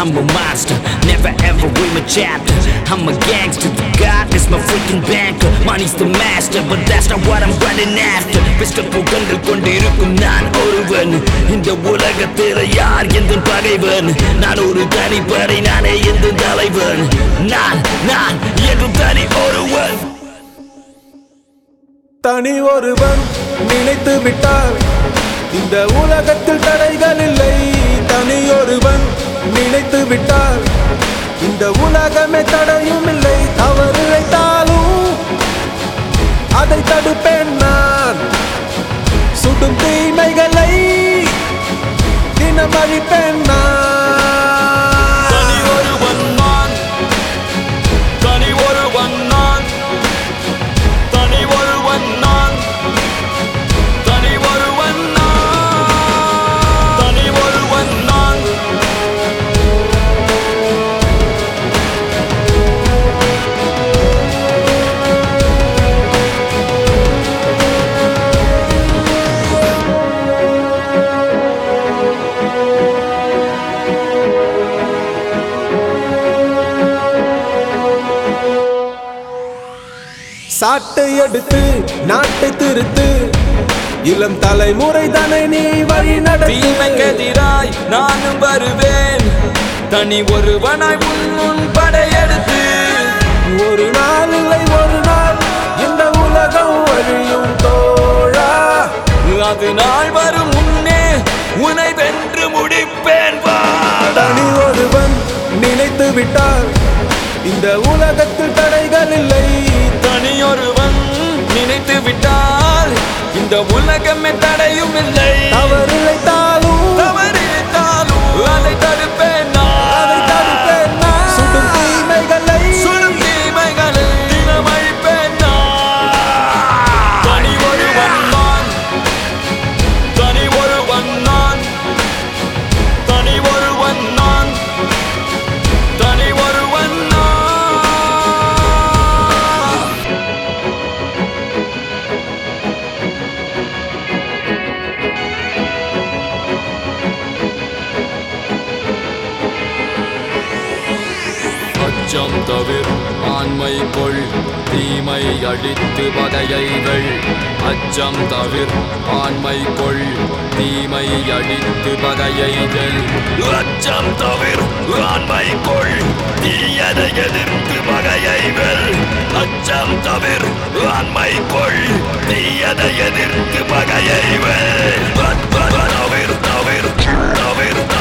I'm a monster, never ever read my chapter. I'm a gangster, God is my freaking banker. Money's the master, but that's not what I'm running after. Best புகழ்ந்து கொண்டிருக்கும் நான் ஒருவன். இந்த உலகத்தில் யார் எந்த பகைவன்? நான் ஒரு தனிப்படை, நானே எந்த தலைவன். நான் என்று தனி ஒருவன். தனி ஒருவன் நினைத்து விட்டால் இந்த உலகத்தில் தடைகள் இல்லை. தனி ஒருவன் நினைத்து விட்டால் இந்த உலகமே தடையும் இல்லை. தவறு இழைத்தாலும் அதை தடுப்பேன் நான். சுடும் தீமைகளை தினம் அழிப்பேன் நான். சாட்டை எடுத்து நாட்டை திருத்து, இளம் தலைமுறை தானே நீ வழி நடத்து. தீமைக்கெதிராய் நானும் வருவேன், தனி ஒருவனாய் உன் படையெடுத்து. ஒரு நாள் இல்லை ஒரு நாள் இந்த உலகம் வழியும் தோழா. அது நாள் வரும் முன்னே உன்னை வென்று முடிப்பேன். தனி ஒருவன் நினைத்து விட்டால் இந்த உலகத்தில் தடைகள் இல்லை. தனியொருவன் நினைத்து விட்டால் இந்த உலகமே தடையும் இல்லை. தவறு இழைத்தாலும் அதை தடுப்பேன் நான். சுடும் தீமைகளை தினம் அழிப்பேன் நான். தனி ஒருவன் நான், தனி ஒருவன் நான், தனி ஒருவன் நான், தனி ஒருவன் நான். அச்சம் தவிர ஆண்மை கொள், தீமை அழித்து பகையைகள். அச்சம் தவிர ஆண்மை கொள், தீமை அழித்து பகையைகள். அச்சம் தவிர ஆண்மை கொள், தீயதை எதிர்த்து பகையைகள். அச்சம் தவிர ஆண்மை கொள், தீயதை எதிர்த்து பகையைகள். தவிர